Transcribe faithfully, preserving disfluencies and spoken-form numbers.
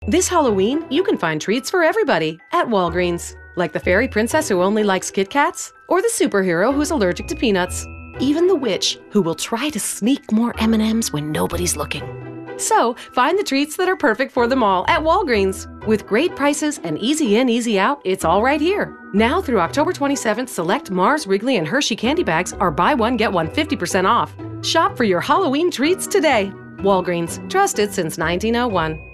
This Halloween, you can find treats for everybody at Walgreens. Like the fairy princess who only likes Kit Kats, or the superhero who's allergic to peanuts. Even the witch who will try to sneak more M and M's when nobody's looking. So, find the treats that are perfect for them all at Walgreens. With great prices and easy in, easy out, it's all right here. Now through October twenty-seventh, select Mars, Wrigley, and Hershey candy bags are buy one, get one fifty percent off. Shop for your Halloween treats today. Walgreens, trusted since nineteen oh one.